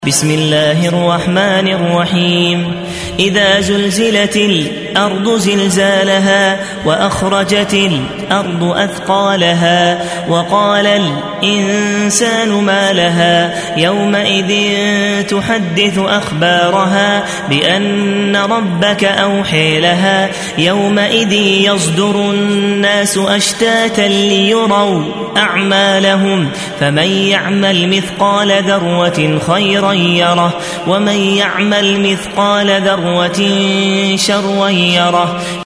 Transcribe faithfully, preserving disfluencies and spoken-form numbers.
بسم الله الرحمن الرحيم إذا زلزلت الأرض زلزالها وأخرجت الأرض أثقالها وقال الإنسان ما لها يومئذ تحدث أخبارها بأن ربك أوحي لها يومئذ يصدر الناس أشتاتا ليروا أعمالهم فمن يعمل مثقال ذرة خيرا يره ومن يعمل مثقال ذرة شرا يره.